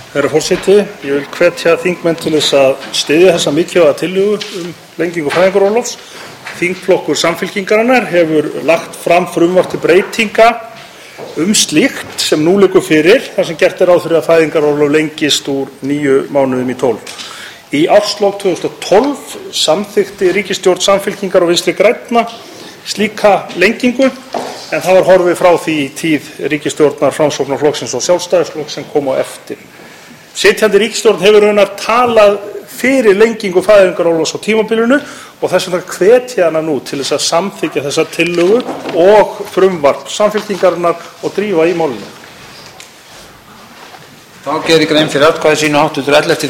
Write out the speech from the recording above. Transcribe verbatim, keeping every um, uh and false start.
Herra forseti, ég vil hvetja þingmenn til þess að styðja þessa mikilvæga tillögu um lengingu fæðingarorlofs. Þingflokkur Samfylkingarinnar hefur lagt fram frumvarp til breytinga um slíkt sem nú liggur fyrir, þar sem gert er ráð fyrir að fæðingarorlof lengist úr níu mánuðum í tólf. Í árslok tvö þúsund og tólf samþykkti ríkisstjórn Samfylkingar og Vinstri grænna slíka lengingu, en það var horfið frá því í tíð ríkisstjórnar Framsóknarflokksins og Sjálfstæðisflokks sem kom á eftir. Sitjandi ríkisstjórn hefur raunar talað fyrir lengingu fæðingarorlofs á tímabilinu og þess vegna hvetja hana nú til þess að samþykkja þessa tillögu og frumvarp Samfylkingarinnar og drífa í málinu. Þá gerir grein fyrir atkvæði sínu háttvirtur ellefti